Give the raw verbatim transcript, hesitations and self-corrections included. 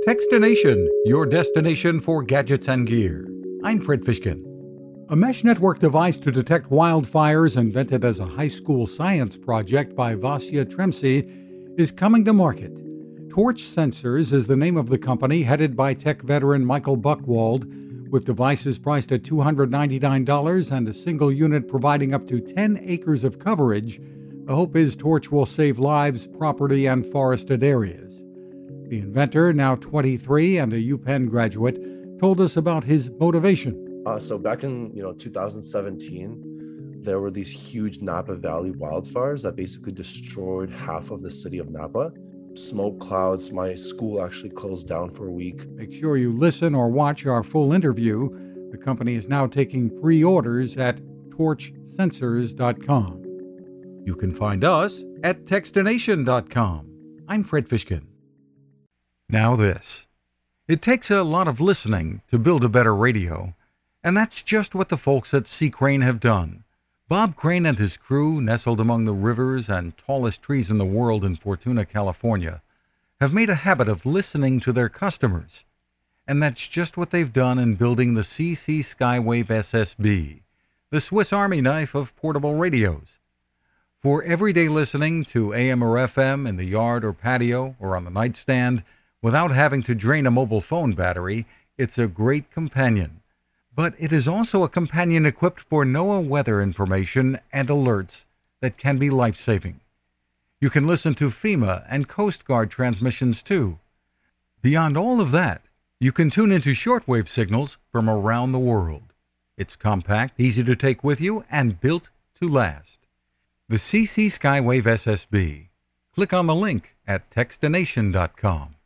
Techstination, your destination for gadgets and gear. I'm Fred Fishkin. A mesh network device to detect wildfires invented as a high school science project by Vasya Tremsey is coming to market. Torch Sensors is the name of the company, headed by tech veteran Michael Buchwald, with devices priced at two hundred ninety-nine dollars and a single unit providing up to ten acres of coverage. The hope is Torch will save lives, property, and forested areas. The inventor, now twenty-three and a UPenn graduate, told us about his motivation. Uh, so back in you know two thousand seventeen, there were these huge Napa Valley wildfires that basically destroyed half of the city of Napa. Smoke clouds. My school actually closed down for a week. Make sure you listen or watch our full interview. The company is now taking pre-orders at torch sensors dot com. You can find us at techstination dot com. I'm Fred Fishkin. Now this. It takes a lot of listening to build a better radio, and that's just what the folks at C. Crane have done. Bob Crane and his crew, nestled among the rivers and tallest trees in the world in Fortuna, California, have made a habit of listening to their customers. And that's just what they've done in building the C C Skywave S S B, the Swiss Army knife of portable radios. For everyday listening to A M or F M in the yard or patio or on the nightstand, without having to drain a mobile phone battery, it's a great companion. But it is also a companion equipped for NOAA weather information and alerts that can be life-saving. You can listen to FEMA and Coast Guard transmissions too. Beyond all of that, you can tune into shortwave signals from around the world. It's compact, easy to take with you, and built to last. The C C Skywave S S B. Click on the link at techstination dot com.